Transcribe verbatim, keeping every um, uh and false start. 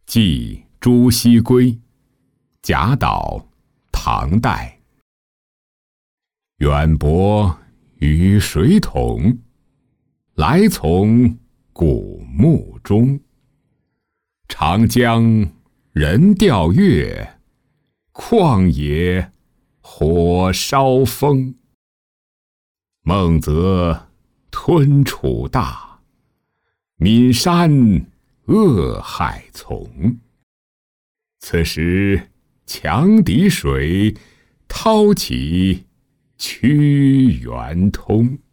寄朱熹归，贾岛，唐代。远泊于水桶，来从古墓中。长江人钓月，旷野火烧风。孟泽吞楚大，岷山恶害从。此时强敌水，涛起屈原通。